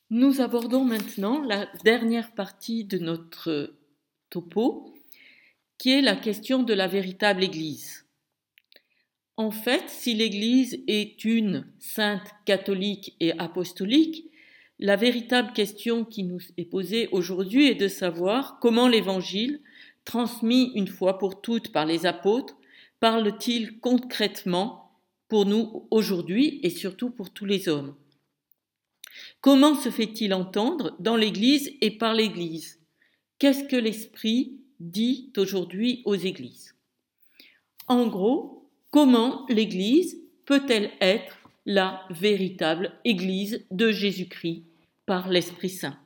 Nous abordons maintenant la dernière partie de notre topo, qui est la question de la véritable Église. En fait, si l'Église est une sainte catholique et apostolique, la véritable question qui nous est posée aujourd'hui est de savoir comment l'Évangile, transmis une fois pour toutes par les apôtres, parle-t-il concrètement pour nous aujourd'hui et surtout pour tous les hommes. Comment se fait-il entendre dans l'Église et par l'Église? Qu'est-ce que l'Esprit dit aujourd'hui aux Églises? En gros, comment l'Église peut-elle être la véritable Église de Jésus-Christ par l'Esprit Saint?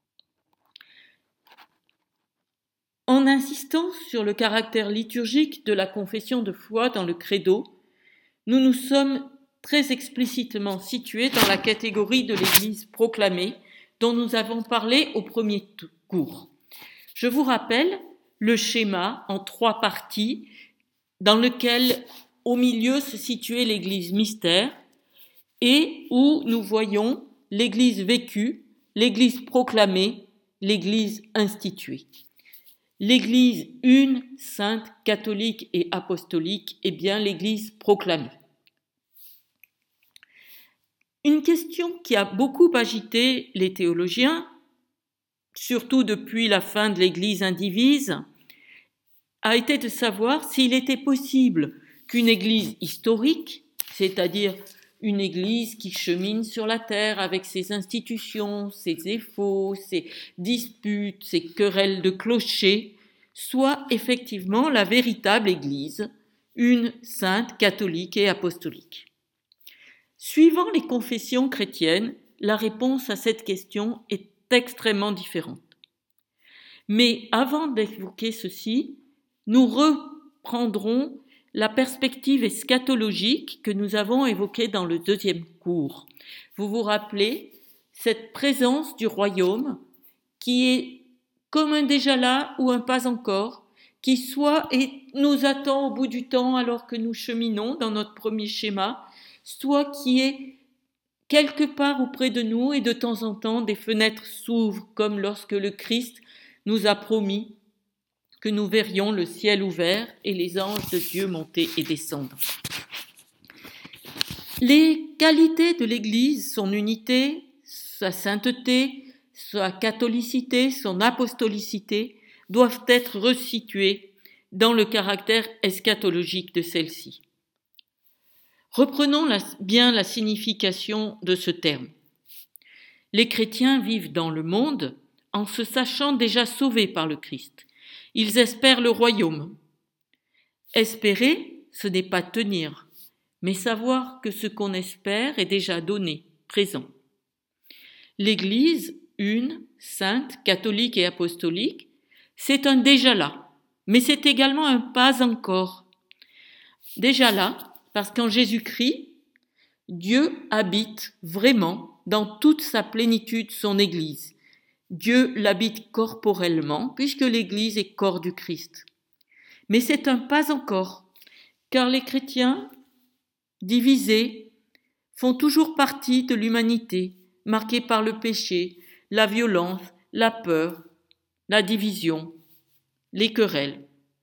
En insistant sur le caractère liturgique de la confession de foi dans le credo, nous nous sommes très explicitement situés dans la catégorie de l'Église proclamée dont nous avons parlé au premier cours. Je vous rappelle le schéma en 3 parties dans lequel au milieu se situait l'Église mystère et où nous voyons l'Église vécue, l'Église proclamée, l'Église instituée. L'Église une, sainte, catholique et apostolique est bien l'Église proclamée. Une question qui a beaucoup agité les théologiens, surtout depuis la fin de l'Église indivise, a été de savoir s'il était possible qu'une Église historique, c'est-à-dire une Église qui chemine sur la terre avec ses institutions, ses effets, ses disputes, ses querelles de clochers, soit effectivement la véritable Église, une sainte, catholique et apostolique. Suivant les confessions chrétiennes, la réponse à cette question est extrêmement différente. Mais avant d'évoquer ceci, nous reprendrons la perspective eschatologique que nous avons évoquée dans le 2e cours. Vous vous rappelez cette présence du royaume qui est comme un déjà là ou un pas encore, qui soit et nous attend au bout du temps alors que nous cheminons dans notre premier schéma, soit qui est quelque part auprès de nous et de temps en temps des fenêtres s'ouvrent comme lorsque le Christ nous a promis que nous verrions le ciel ouvert et les anges de Dieu monter et descendre. Les qualités de l'Église, son unité, sa sainteté, sa catholicité, son apostolicité, doivent être resituées dans le caractère eschatologique de celle-ci. Reprenons bien la signification de ce terme. Les chrétiens vivent dans le monde en se sachant déjà sauvés par le Christ. Ils espèrent le royaume. Espérer, ce n'est pas tenir, mais savoir que ce qu'on espère est déjà donné, présent. L'Église, une, sainte, catholique et apostolique, c'est un déjà là, mais c'est également un pas encore. Déjà là, parce qu'en Jésus-Christ, Dieu habite vraiment dans toute sa plénitude son Église. Dieu l'habite corporellement, puisque l'Église est corps du Christ. Mais c'est un pas encore, car les chrétiens, divisés, font toujours partie de l'humanité, marquée par le péché, la violence, la peur, la division, les querelles.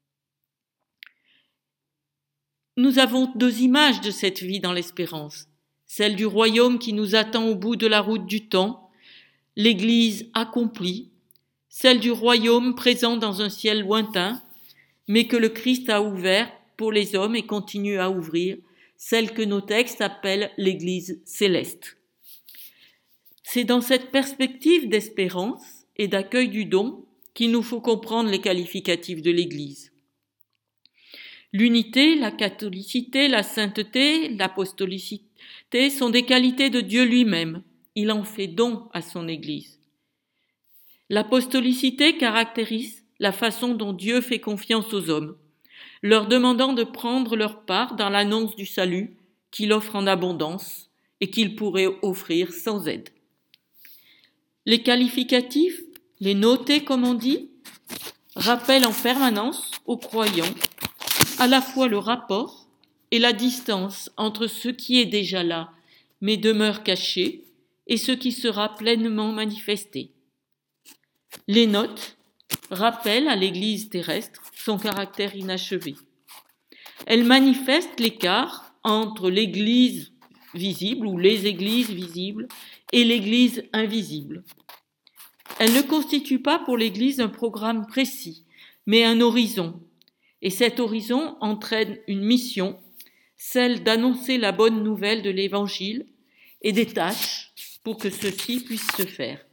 Nous avons 2 images de cette vie dans l'espérance, celle du royaume qui nous attend au bout de la route du temps, l'Église accomplie, celle du royaume présent dans un ciel lointain, mais que le Christ a ouvert pour les hommes et continue à ouvrir, celle que nos textes appellent l'Église céleste. C'est dans cette perspective d'espérance et d'accueil du don qu'il nous faut comprendre les qualificatifs de l'Église. L'unité, la catholicité, la sainteté, l'apostolicité sont des qualités de Dieu lui-même. Il en fait don à son Église. L'apostolicité caractérise la façon dont Dieu fait confiance aux hommes, leur demandant de prendre leur part dans l'annonce du salut qu'il offre en abondance et qu'il pourrait offrir sans aide. Les qualificatifs, les notés comme on dit, rappellent en permanence aux croyants à la fois le rapport et la distance entre ce qui est déjà là, mais demeure caché, et ce qui sera pleinement manifesté. Les notes rappellent à l'Église terrestre son caractère inachevé. Elles manifestent l'écart entre l'Église visible ou les Églises visibles et l'Église invisible. Elles ne constituent pas pour l'Église un programme précis, mais un horizon. Et cet horizon entraîne une mission, celle d'annoncer la bonne nouvelle de l'Évangile et des tâches pour que ceci puisse se faire.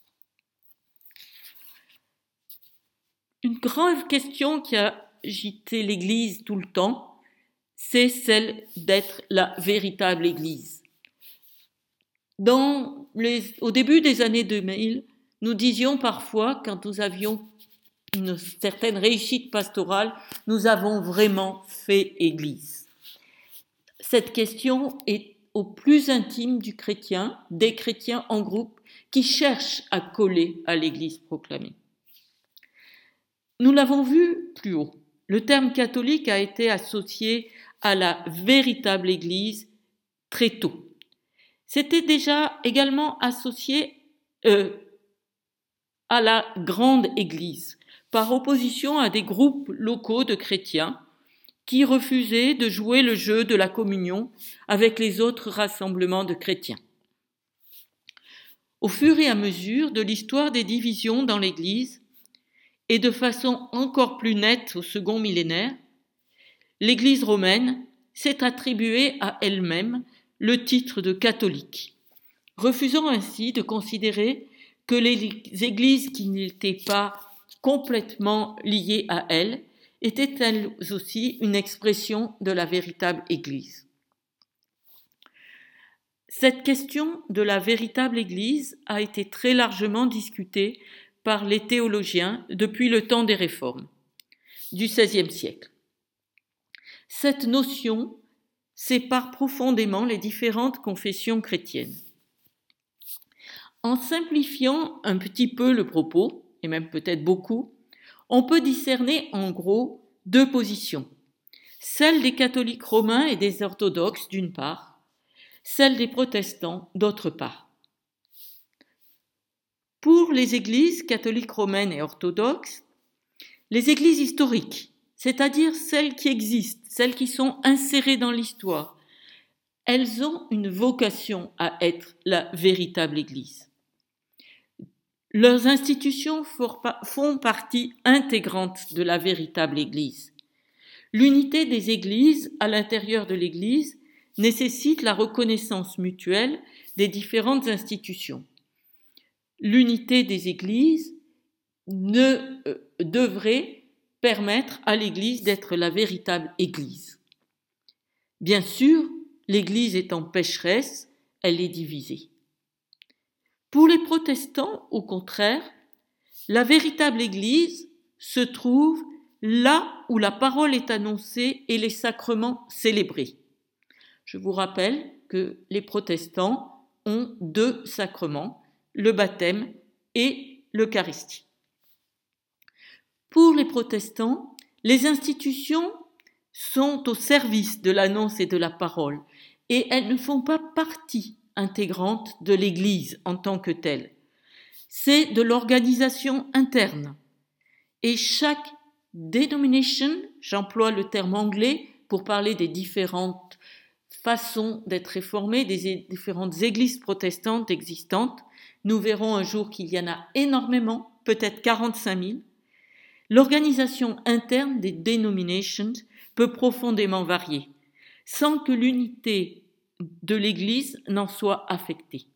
Une grave question qui a agité l'Église tout le temps, c'est celle d'être la véritable Église. Au début des années 2000, nous disions parfois, quand nous avions une certaine réussite pastorale, nous avons vraiment fait Église. Cette question est au plus intime du chrétien, des chrétiens en groupe qui cherchent à coller à l'Église proclamée. Nous l'avons vu plus haut. Le terme catholique a été associé à la véritable Église très tôt. C'était déjà également associé à la grande Église, par opposition à des groupes locaux de chrétiens qui refusaient de jouer le jeu de la communion avec les autres rassemblements de chrétiens. Au fur et à mesure de l'histoire des divisions dans l'Église, et de façon encore plus nette au second millénaire, l'Église romaine s'est attribuée à elle-même le titre de catholique, refusant ainsi de considérer que les églises qui n'étaient pas complètement liées à elle étaient elles aussi une expression de la véritable Église. Cette question de la véritable Église a été très largement discutée par les théologiens depuis le temps des réformes du XVIe siècle. Cette notion sépare profondément les différentes confessions chrétiennes. En simplifiant un petit peu le propos, et même peut-être beaucoup, on peut discerner en gros deux positions. Celle des catholiques romains et des orthodoxes d'une part, celle des protestants d'autre part. Pour les églises catholiques romaines et orthodoxes, les églises historiques, c'est-à-dire celles qui existent, celles qui sont insérées dans l'histoire, elles ont une vocation à être la véritable Église. Leurs institutions font partie intégrante de la véritable Église. L'unité des églises à l'intérieur de l'Église nécessite la reconnaissance mutuelle des différentes institutions. L'unité des églises devrait permettre à l'Église d'être la véritable Église. Bien sûr, l'Église étant pécheresse, elle est divisée. Pour les protestants, au contraire, la véritable Église se trouve là où la parole est annoncée et les sacrements célébrés. Je vous rappelle que les protestants ont deux sacrements, le baptême et l'Eucharistie. Pour les protestants, les institutions sont au service de l'annonce et de la parole, et elles ne font pas partie intégrante de l'Église en tant que telle. C'est de l'organisation interne. Et chaque denomination, j'emploie le terme anglais pour parler des différentes façons d'être réformées, des différentes églises protestantes existantes. Nous verrons un jour qu'il y en a énormément, peut-être 45 000. L'organisation interne des denominations peut profondément varier, sans que l'unité de l'Église n'en soit affectée.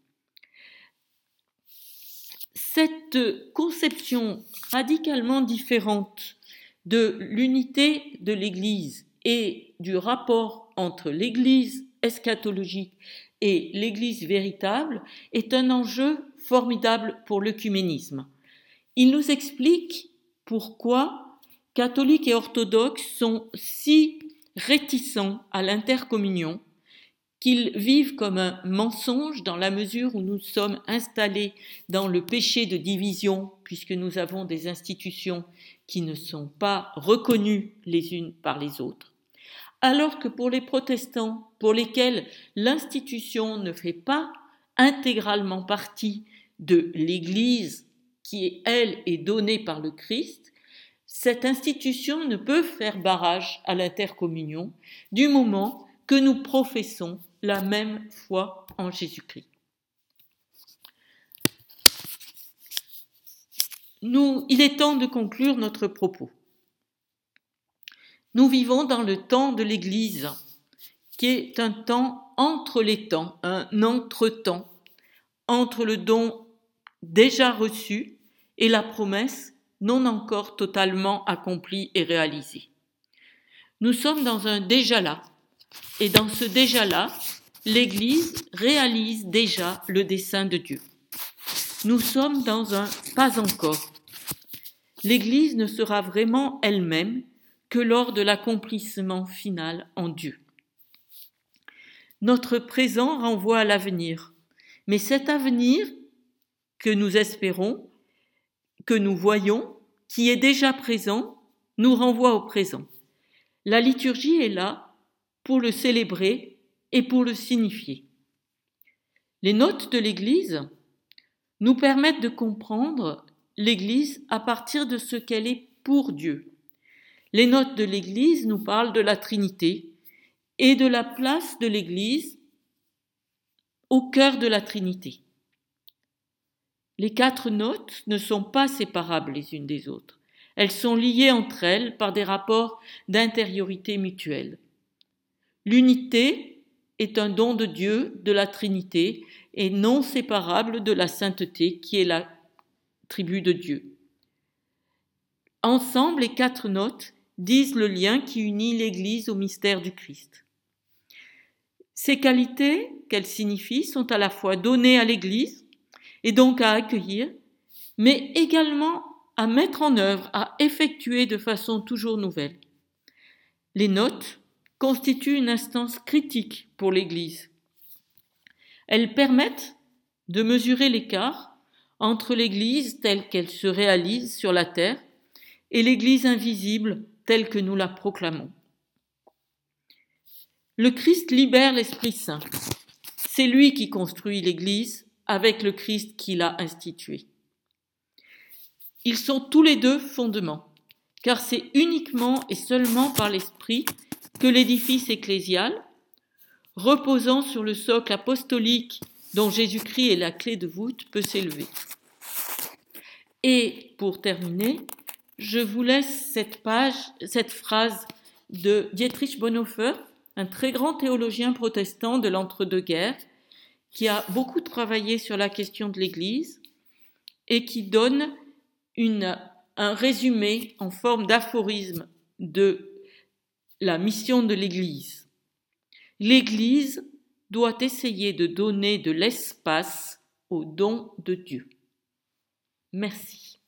Cette conception radicalement différente de l'unité de l'Église et du rapport entre l'Église eschatologique et l'Église véritable est un enjeu formidable pour l'œcuménisme. Il nous explique pourquoi catholiques et orthodoxes sont si réticents à l'intercommunion qu'ils vivent comme un mensonge dans la mesure où nous sommes installés dans le péché de division, puisque nous avons des institutions qui ne sont pas reconnues les unes par les autres, alors que pour les protestants, pour lesquels l'institution ne fait pas intégralement partie de l'Église qui, elle, est donnée par le Christ, cette institution ne peut faire barrage à l'intercommunion du moment que nous professons la même foi en Jésus-Christ. Il est temps de conclure notre propos. Nous vivons dans le temps de l'Église, qui est un temps entre les temps, un entre-temps, entre le don déjà reçu et la promesse non encore totalement accomplie et réalisée. Nous sommes dans un déjà là, et dans ce déjà là, l'Église réalise déjà le dessein de Dieu. Nous sommes dans un pas encore. L'Église ne sera vraiment elle-même que lors de l'accomplissement final en Dieu. Notre présent renvoie à l'avenir, mais cet avenir que nous espérons, que nous voyons, qui est déjà présent, nous renvoie au présent. La liturgie est là pour le célébrer et pour le signifier. Les notes de l'Église nous permettent de comprendre l'Église à partir de ce qu'elle est pour Dieu. Les notes de l'Église nous parlent de la Trinité et de la place de l'Église au cœur de la Trinité. Les 4 notes ne sont pas séparables les unes des autres. Elles sont liées entre elles par des rapports d'intériorité mutuelle. L'unité est un don de Dieu, de la Trinité, et non séparable de la sainteté qui est l'attribut de Dieu. Ensemble, les 4 notes disent le lien qui unit l'Église au mystère du Christ. Ces qualités qu'elles signifient sont à la fois données à l'Église et donc à accueillir, mais également à mettre en œuvre, à effectuer de façon toujours nouvelle. Les notes constituent une instance critique pour l'Église. Elles permettent de mesurer l'écart entre l'Église telle qu'elle se réalise sur la terre et l'Église invisible telle que nous la proclamons. Le Christ libère l'Esprit Saint. C'est lui qui construit l'Église avec le Christ qui l'a instituée. Ils sont tous les deux fondements, car c'est uniquement et seulement par l'Esprit que l'édifice ecclésial, reposant sur le socle apostolique dont Jésus-Christ est la clé de voûte, peut s'élever. Et pour terminer, je vous laisse cette phrase de Dietrich Bonhoeffer, un très grand théologien protestant de l'entre-deux-guerres, qui a beaucoup travaillé sur la question de l'Église et qui donne un résumé en forme d'aphorisme de la mission de l'Église. L'Église doit essayer de donner de l'espace au don de Dieu. Merci.